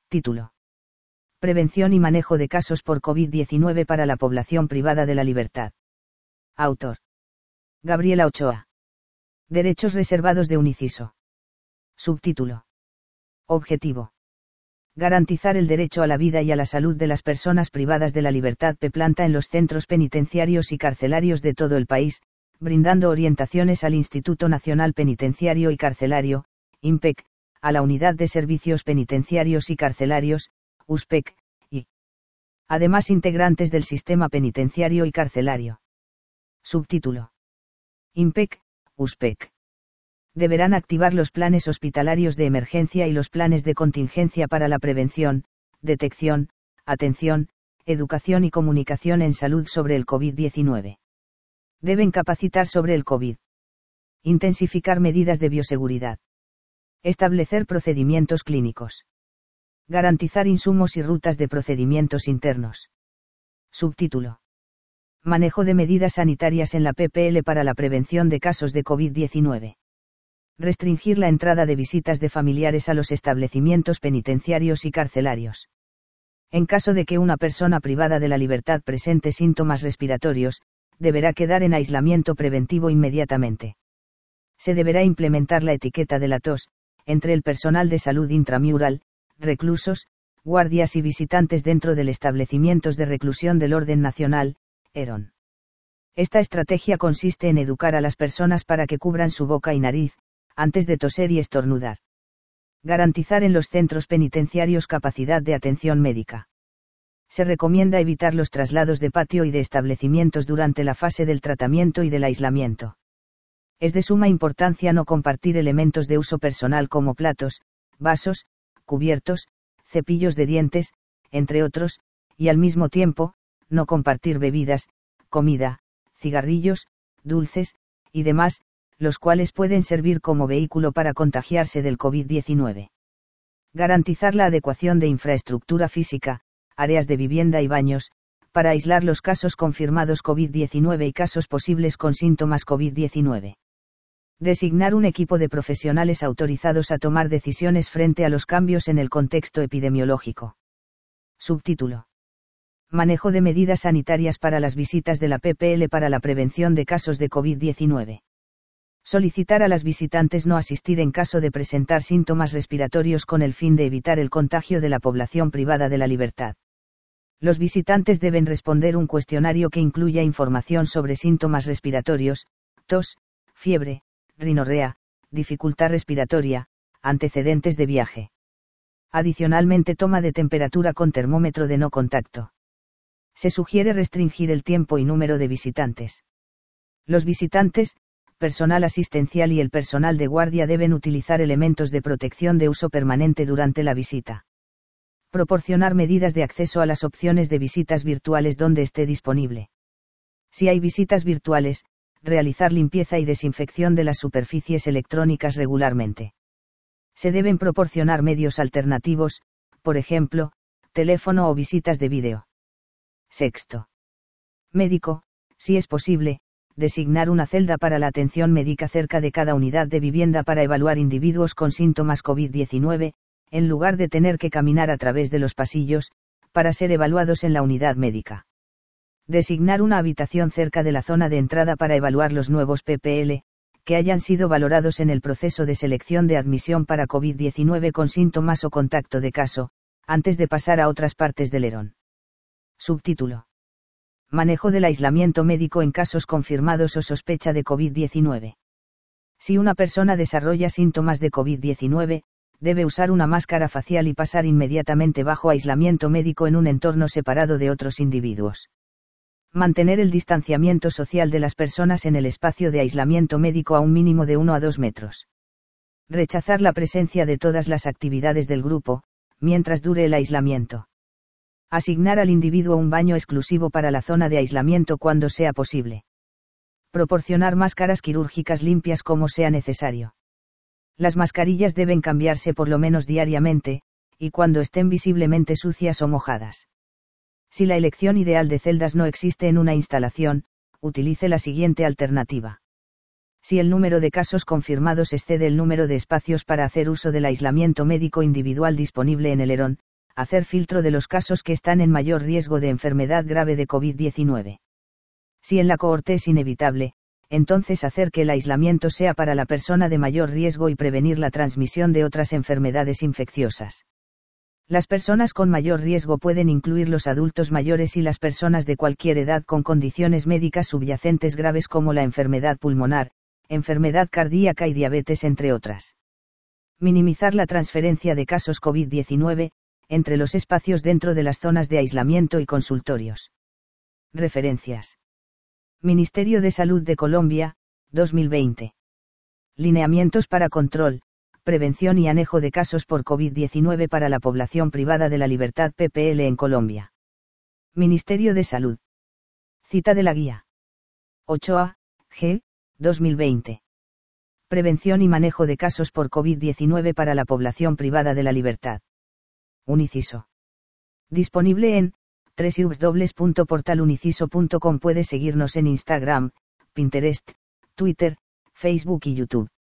Título. Prevención y manejo de casos por COVID-19 para la población privada de la libertad. Autor. Gabriela Ochoa. Derechos reservados de un inciso. Subtítulo. Objetivo. Garantizar el derecho a la vida y a la salud de las personas privadas de la libertad planta en los centros penitenciarios y carcelarios de todo el país, brindando orientaciones al Instituto Nacional Penitenciario y Carcelario, INPEC, a la Unidad de Servicios Penitenciarios y Carcelarios, USPEC, y además integrantes del sistema penitenciario y carcelario. Subtítulo. INPEC, USPEC. Deberán activar los planes hospitalarios de emergencia y los planes de contingencia para la prevención, detección, atención, educación y comunicación en salud sobre el COVID-19. Deben capacitar sobre el COVID. Intensificar medidas de bioseguridad. Establecer procedimientos clínicos. Garantizar insumos y rutas de procedimientos internos. Subtítulo. Manejo de medidas sanitarias en la PPL para la prevención de casos de COVID-19. Restringir la entrada de visitas de familiares a los establecimientos penitenciarios y carcelarios. En caso de que una persona privada de la libertad presente síntomas respiratorios, deberá quedar en aislamiento preventivo inmediatamente. Se deberá implementar la etiqueta de la tos, entre el personal de salud intramural, reclusos, guardias y visitantes dentro de establecimientos de reclusión del orden nacional, ERON. Esta estrategia consiste en educar a las personas para que cubran su boca y nariz, antes de toser y estornudar. Garantizar en los centros penitenciarios capacidad de atención médica. Se recomienda evitar los traslados de patio y de establecimientos durante la fase del tratamiento y del aislamiento. Es de suma importancia no compartir elementos de uso personal como platos, vasos, cubiertos, cepillos de dientes, entre otros, y al mismo tiempo, no compartir bebidas, comida, cigarrillos, dulces, y demás, los cuales pueden servir como vehículo para contagiarse del COVID-19. Garantizar la adecuación de infraestructura física, áreas de vivienda y baños, para aislar los casos confirmados COVID-19 y casos posibles con síntomas COVID-19. Designar un equipo de profesionales autorizados a tomar decisiones frente a los cambios en el contexto epidemiológico. Subtítulo. Manejo de medidas sanitarias para las visitas de la PPL para la prevención de casos de COVID-19. Solicitar a las visitantes no asistir en caso de presentar síntomas respiratorios con el fin de evitar el contagio de la población privada de la libertad. Los visitantes deben responder un cuestionario que incluya información sobre síntomas respiratorios, tos, fiebre, rinorrea, dificultad respiratoria, antecedentes de viaje. Adicionalmente, toma de temperatura con termómetro de no contacto. Se sugiere restringir el tiempo y número de visitantes. Los visitantes, personal asistencial y el personal de guardia deben utilizar elementos de protección de uso permanente durante la visita. Proporcionar medidas de acceso a las opciones de visitas virtuales donde esté disponible. Si hay visitas virtuales, realizar limpieza y desinfección de las superficies electrónicas regularmente. Se deben proporcionar medios alternativos, por ejemplo, teléfono o visitas de vídeo. Sexto. Médico, si es posible, designar una celda para la atención médica cerca de cada unidad de vivienda para evaluar individuos con síntomas COVID-19, en lugar de tener que caminar a través de los pasillos, para ser evaluados en la unidad médica. Designar una habitación cerca de la zona de entrada para evaluar los nuevos PPL, que hayan sido valorados en el proceso de selección de admisión para COVID-19 con síntomas o contacto de caso, antes de pasar a otras partes del ERON. Subtítulo. Manejo del aislamiento médico en casos confirmados o sospecha de COVID-19. Si una persona desarrolla síntomas de COVID-19, debe usar una máscara facial y pasar inmediatamente bajo aislamiento médico en un entorno separado de otros individuos. Mantener el distanciamiento social de las personas en el espacio de aislamiento médico a un mínimo de 1 a 2 metros. Rechazar la presencia de todas las actividades del grupo, mientras dure el aislamiento. Asignar al individuo un baño exclusivo para la zona de aislamiento cuando sea posible. Proporcionar máscaras quirúrgicas limpias como sea necesario. Las mascarillas deben cambiarse por lo menos diariamente, y cuando estén visiblemente sucias o mojadas. Si la elección ideal de celdas no existe en una instalación, utilice la siguiente alternativa. Si el número de casos confirmados excede el número de espacios para hacer uso del aislamiento médico individual disponible en el ERON, Hacer filtro de los casos que están en mayor riesgo de enfermedad grave de COVID-19. Si en la cohorte es inevitable, entonces hacer que el aislamiento sea para la persona de mayor riesgo y prevenir la transmisión de otras enfermedades infecciosas. Las personas con mayor riesgo pueden incluir los adultos mayores y las personas de cualquier edad con condiciones médicas subyacentes graves como la enfermedad pulmonar, enfermedad cardíaca y diabetes, entre otras. Minimizar la transferencia de casos COVID-19 entre los espacios dentro de las zonas de aislamiento y consultorios. Referencias. Ministerio de Salud de Colombia, 2020. Lineamientos para control, prevención y anejo de casos por COVID-19 para la población privada de la libertad PPL en Colombia. Ministerio de Salud. Cita de la guía. Ochoa, G., 2020. Prevención y manejo de casos por COVID-19 para la población privada de la libertad. Uniciso. Disponible en www.portaluniciso.com. Puedes seguirnos en Instagram, Pinterest, Twitter, Facebook y YouTube.